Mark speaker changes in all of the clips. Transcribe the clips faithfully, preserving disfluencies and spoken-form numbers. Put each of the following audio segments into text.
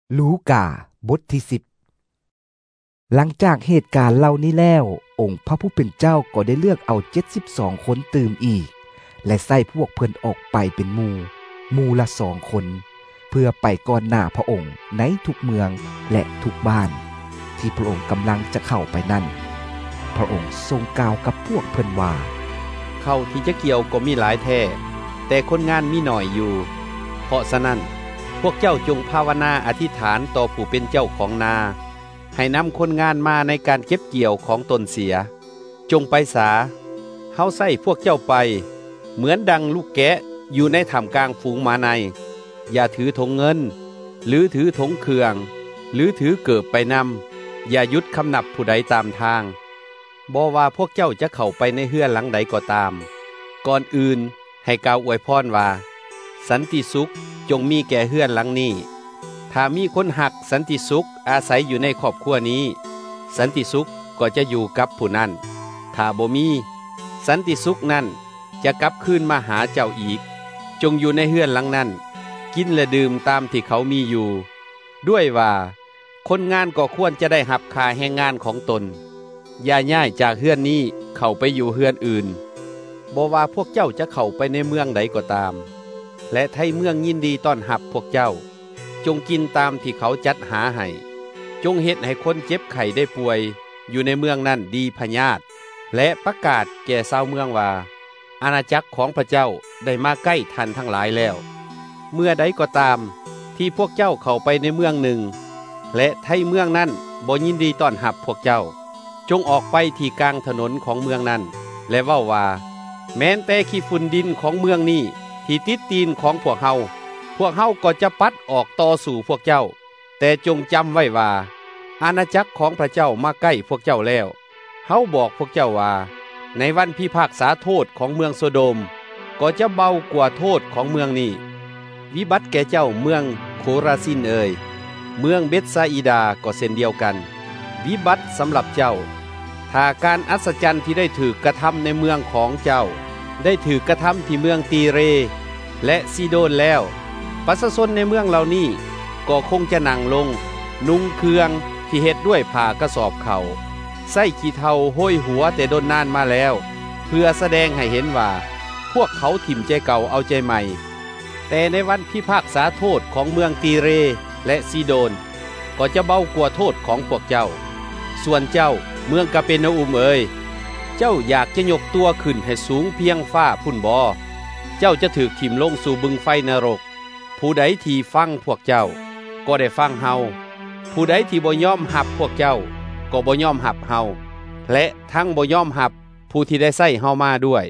Speaker 1: ลูกาบทที่สิบหลังจากเหตุการณ์เหล่านี้แล้วองค์พระผู้เป็นเจ้าก็ได้เลือกเอาเจ็ดสิบสองคนตื่มอีกและใส่พวกเพิ่นออกไปเป็นหมู่หมู่ละสองคนเพื่อไปก่อนหน้าพระองค์ในทุกเมืองและทุกบ้านที่พระองค์กำลังจะเข้าไปนั่นพระองค์ทรงกล่าวกับพวกเพิ่นว่า
Speaker 2: เข้าที่จะเกี่ยวก็มีหลายแท้แต่คนงานมีหน่อยอยู่เพราะฉะนั้นพวกเจ้าจงภาวนาอธิษฐานต่อผู้เป็นเจ้าของนาให้นำคนงานมาในการเก็บเกี่ยวของตนเสียจงไปสาเฮาใส่พวกเจ้าไปเหมือนดังลูกแกะอยู่ในท่ามกลางฝูงม้าในอย่าถือธงเงินหรือถือธงเครื่องหรือถือเกิบไปนำอย่ายุดคำนับผู้ใดตามทางบ่ว่าพวกเจ้าจะเข้าไปในเฮือนหลังใดก็ตามก่อนอื่นให้กล่าวอวยพรว่าสันติสุขจงมีแก่เฮือนหลังนี้ถ้ามีคนหักสันติสุขอาศัยอยู่ในครอบครัวนี้สันติสุขก็จะอยู่กับผู้นั้นถ้าบ่มีสันติสุขนั้นจะกลับคืนมาหาเจ้าอีกจงอยู่ในเฮือนหลังนั้นกินและดื่มตามที่เขามีอยู่ด้วยว่าคนงานก็ควรจะได้หับค่าแรงงานของตนอย่าย้ายจากเฮือนนี้เข้าไปอยู่เฮือนอื่นบ่ว่าพวกเจ้าจะเข้าไปในเมืองใดก็ตามและไทยเมืองยินดีต้อนรับพวกเจ้าจงกินตามที่เขาจัดหาให้จงเฮ็ดให้คนเจ็บไข้ได้ป่วยอยู่ในเมืองนั้นดีพยาธิและประกาศแก่ชาวเมืองว่าอาณาจักรของพระเจ้าได้มาใกล้ท่านทั้งหลายแล้วเมื่อใดก็ตามที่พวกเจ้าเข้าไปในเมืองหนึ่งและไทยเมืองนั้นบ่ยินดีต้อนรับพวกเจ้าจงออกไปที่กลางถนนของเมืองนั้นและเว้าว่าแม้นแต่ขี้ฝุ่นดินของเมืองนี้ที่ติดตีนของพวกเฮาพวกเฮาก็จะปัดออกต่อสู่พวกเจ้าแต่จงจำไว้ว่าอาณาจักรของพระเจ้ามาใกล้พวกเจ้าแล้วเฮาบอกพวกเจ้าว่าในวันพิพากษาโทษของเมืองโซโดมก็จะเบากว่าโทษของเมืองนี้วิบัติแก่เจ้าเมืองโคราซินเอ่ยเมืองเบธซาอิดาก็เช่นเดียวกันวิบัติสำหรับเจ้าถ้าการอัศจรรย์ที่ได้ถูกกระทำในเมืองของเจ้าได้ถูกกระทำที่เมืองตีเรและซีโดนแล้วประชาชนในเมืองเหล่านี้ก็คงจะนั่งลงนุ่งเครื่องที่เฮ็ดด้วยผ้ากระสอบเขาใส่ขี้เถ้าห้อยหัวแต่โดนนานมาแล้วเพื่อแสดงให้เห็นว่าพวกเขาถิ่มใจเก่าเอาใจใหม่แต่ในวันพิพากษาโทษของเมืองตีเรและซีโดนก็จะเบากว่าโทษของพวกเจ้าส่วนเจ้าเมืองกาเปร์นาอุมเอ๋ยเจ้าอยากจะยกตัวขึ้นให้สูงเพียงฟ้าพุ่นบ่เจ้าจะถูกถิ่มลงสู่บึงไฟนรกผู้ใดที่ฟังพวกเจ้าก็ได้ฟังเฮาผู้ใดที่บ่ยอมหับพวกเจ้าก็บ่ยอมหับเฮาและทั้งบ่ยอมหับผู้ที่ได้ใส่เฮามาด้วย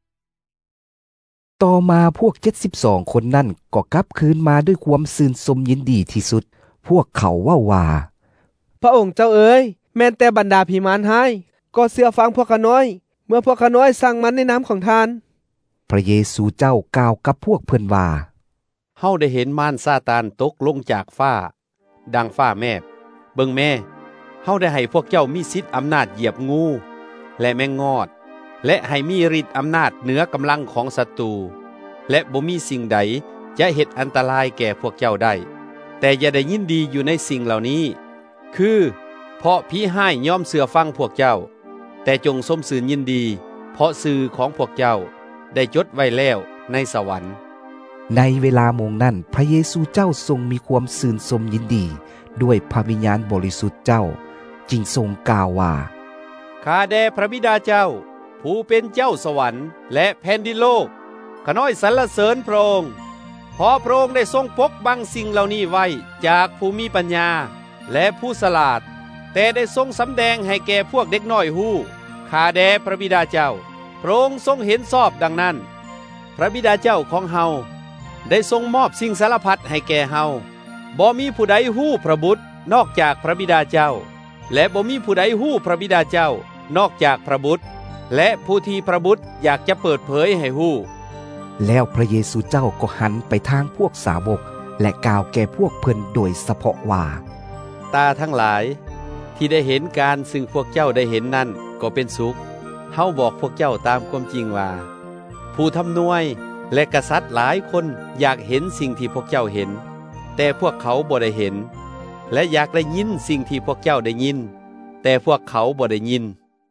Speaker 1: ต่อมาพวกเจ็ดสิบสองคนนั่นก็กลับคืนมาด้วยความซื่นสมยินดีที่สุดพวกเขาว่าว่า
Speaker 3: พระองค์เจ้าเอ๋ยแม้แต่บรรดาผีมารหายก็เชื่อฟังพวกข้าน้อยเมื่อพวกข้าน้อยสั่งมันในนามของทาน
Speaker 1: พระเยซูเจ้ากล่าวกับพวกเพิ่นว่า
Speaker 2: เฮาได้เห็นมารซาตานตกลงจากฟ้าดังฟ้าแมบเบิ่งแม่เฮาได้ให้พวกเจ้ามีสิทธิ์อำนาจเหยียบงูและแมงงอดและให้มีฤทธิ์อำนาจเหนือกำลังของศัตรูและบ่มีสิ่งใดจะเฮ็ดอันตรายแก่พวกเจ้าได้แต่อย่าได้ยินดีอยู่ในสิ่งเหล่านี้คือเพราะผีห้ายยอมเชื่อฟังพวกเจ้าแต่จงสมสื่นยินดีเพราะสื่อของพวกเจ้าได้จดไว้แล้วในสวรรค์
Speaker 1: ในเวลาโมงนั้นพระเยซูเจ้าทรงมีความซื่นสมยินดีด้วยพระวิญญาณบริสุทธิ์เจ้าจึงทรงกล่าวว่า
Speaker 2: ข้าแด่พระบิดาเจ้าผู้เป็นเจ้าสวรรค์และแผ่นดินโลกข้าน้อยสรรเสริญพระองค์เพราะพระองค์ได้ทรงปกบังสิ่งเหล่านี้ไว้จากผู้มีปัญญาและผู้ฉลาดแต่ได้ทรงสำแดงให้แก่พวกเด็กน้อยฮู้ข้าแด่พระบิดาเจ้าพระองค์ทรงเห็นชอบดังนั้นพระบิดาเจ้าของเฮาได้ทรงมอบสิ่งสารพัดให้แก่เฮาบ่มีผู้ใดฮู้พระบุตรนอกจากพระบิดาเจ้าและบ่มีผู้ใดฮู้พระบิดาเจ้านอกจากพระบุตรและผู้ที่พระบุตรอยากจะเปิดเผยให้ฮู้
Speaker 1: แล้วพระเยซูเจ้าก็หันไปทางพวกสาวกและกล่าวแก่พวกเพิ่นโดยเฉพาะว่า
Speaker 2: ตาทั้งหลายที่ได้เห็นการซึ่งพวกเจ้าได้เห็นนั่นก็เป็นสุขเฮาบอกพวกเจ้าตามความจริงว่าผู้ทำนวยและกษัตริย์หลายคนอยากเห็นสิ่งที่พวกเจ้าเห็นแต่พวกเขาบ่ได้เห็นและอยากได้ยินสิ่งที่พวกเจ้าได้ยินแต่พวกเขาบ่ได้ยิน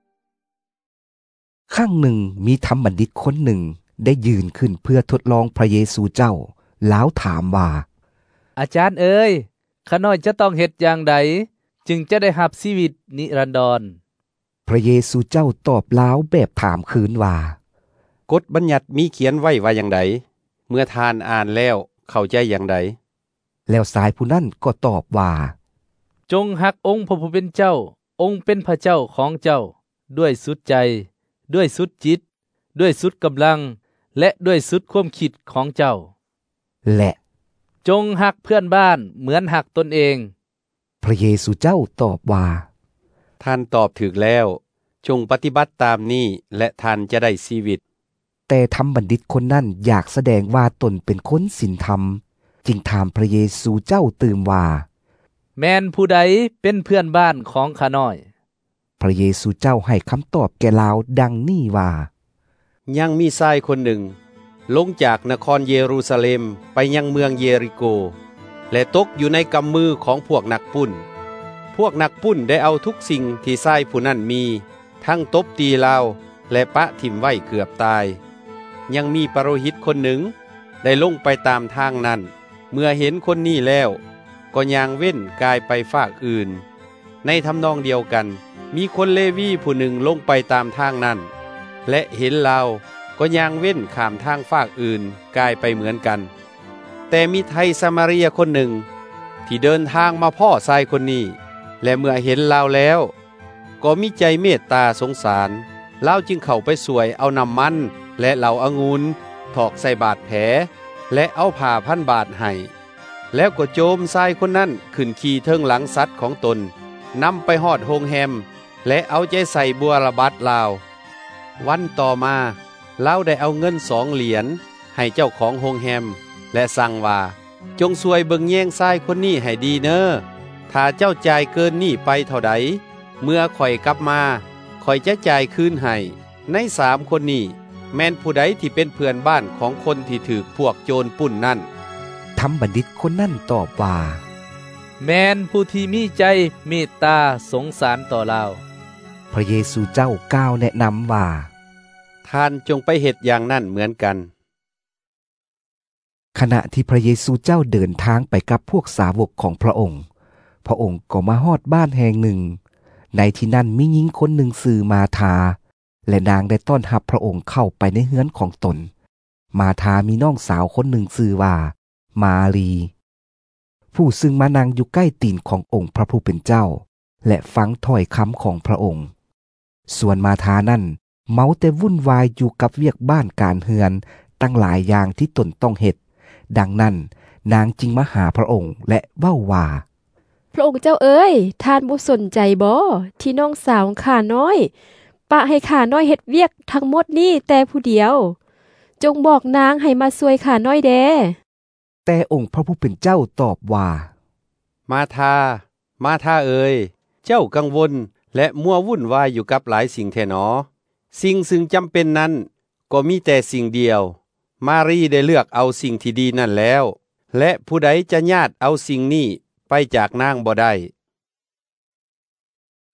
Speaker 1: ครั้งหนึ่งมีธรรมบัณฑิตคนหนึ่งได้ยืนขึ้นเพื่อทดลองพระเยซูเจ้าแล้วถามว่า
Speaker 4: อาจารย์เอ๋ยข้าน้อยจะต้องเฮ็ดอย่างใดจึงจะได้รับชีวิตนิรันดร
Speaker 1: พระเยซูเจ้าตอบแล้วแบบถามคืนว่าก
Speaker 2: ฎบัญญัติมีเขียนไว้ว่าอย่างใดเมื่อทานอ่านแล้วเข้าใจอย่างใด
Speaker 1: แล้วสายผู้นั้นก็ตอบว่า
Speaker 4: จงรักองค์พระผู้เป็นเจ้าองค์เป็นพระเจ้าของเจ้าด้วยสุดใจด้วยสุดจิตด้วยสุดกำลังและด้วยสุดความคิดของเจ้า
Speaker 1: และ
Speaker 4: จงรักเพื่อนบ้านเหมือนรักตนเอง
Speaker 1: พระเยซูเจ้าตอบว่า
Speaker 2: ท่านตอบถูกแล้วจงปฏิบัติตามนี้และท่านจะได้ชีวิต
Speaker 1: แต่ธรรมบัณฑิตคนนั้นอยากแสดงว่าตนเป็นคนศีลธรรมจึงถามพระเยซูเจ้าตื่มว่า
Speaker 4: แม่นผู้ใดเป็นเพื่อนบ้านของข้าน้อย
Speaker 1: พระเยซูเจ้าให้คำตอบแก่ลาวดังนี้ว่า
Speaker 2: ยังมีชายคนหนึ่งลงจากนครเยรูซาเล็มไปยังเมืองเยริโกและตกอยู่ในกำมือของพวกนักปุ้นพวกนักปุ้นได้เอาทุกสิ่งที่ชายผู้นั้นมีทั้งตบตีลาวและปะถิ่มไว้เกือบตายยังมีปโรหิตคนหนึ่งได้ลงไปตามทางนั้นเมื่อเห็นคนนี้แล้วก็ย่างเว้นกายไปฝากอื่นในทำนองเดียวกันมีคนเลวีผู้หนึ่งลงไปตามทางนั้นและเห็นลาวก็ย่างเว้นข้ามทางฝากอื่นกายไปเหมือนกันแต่มีไทยสมาเรียคนหนึ่งที่เดินทางมาพ่อชายคนนี้และเมื่อเห็นลาวแล้วก็มีใจเมตตาสงสารลาวจึงเข้าไปสวยเอาน้ำมันและเหล่าองุ่นถอกใส่บาดแผลและเอาผ้าพันบาทให้แล้วก็โจมชายคนนั้นขึ้นขี่เทิงหลังสัตว์ของตนนำไปหอดโฮงแฮมและเอาใจใส่บัวระบัดลาววันต่อมาลาวได้เอาเงินสองเหรียญให้เจ้าของโฮงแฮมและสั่งว่าจงช่วยเบิ่งแย่งชายคนนี้ให้ดีเน้อถ้าเจ้าจ่ายเกินนี่ไปเท่าใดเมื่อข่อยกลับมาข่อยจะจ่ายคืนให้ในสามคนนี้แม่นผู้ใดที่เป็นเพื่อนบ้านของคนที่ถูกพวกโจรปุ้นนั่น
Speaker 1: ธรรมบัณฑิตคนนั้นตอบว่า
Speaker 4: แม่นผู้ที่มีใจเมตตาสงสารต่อเรา
Speaker 1: พระเยซูเจ้ากล่าวแนะนำว่า
Speaker 2: ท่านจงไปเฮ็ดอย่างนั้นเหมือนกัน
Speaker 1: ขณะที่พระเยซูเจ้าเดินทางไปกับพวกสาวกของพระองค์พระองค์ก็มาฮอดบ้านแห่งหนึ่งในที่นั่นมีหญิงคนหนึ่งชื่อมาธาและนางได้ต้อนรับพระองค์เข้าไปในเฮือนของตนมาธามีน้องสาวคนหนึ่งชื่อว่ามารีผู้ซึ่งมานั่งอยู่ใกล้ตีนขององค์พระผู้เป็นเจ้าและฟังถ้อยคำของพระองค์ส่วนมาธานั้นเมาแต่วุ่นวายอยู่กับเวียกบ้านการเฮือนตั้งหลายอย่างที่ตนต้องเฮ็ดดังนั้นนางจึงมาหาพระองค์และเว้าว่า
Speaker 5: พระองค์เจ้าเอ๋ยท่านบ่สนใจบ่ที่น้องสาวข้าน้อยปะให้ข้าน้อยเฮ็ดเวียกทั้งหมดนี้แต่ผู้เดียวจงบอกนางให้มาช่วยข้าน้อยแด
Speaker 1: แต่องค์พระผู้เป็นเจ้าตอบว่า
Speaker 2: มาธามาธาเอ๋ยเจ้ากังวลและมัววุ่นวายอยู่กับหลายสิ่งแท้หนอสิ่งซึ่งจำเป็นนั้นก็มีแต่สิ่งเดียวมารีได้เลือกเอาสิ่งที่ดีนั่นแล้วและผู้ใดจะญาติเอาสิ่งนี้ไปจากนางบ่ได้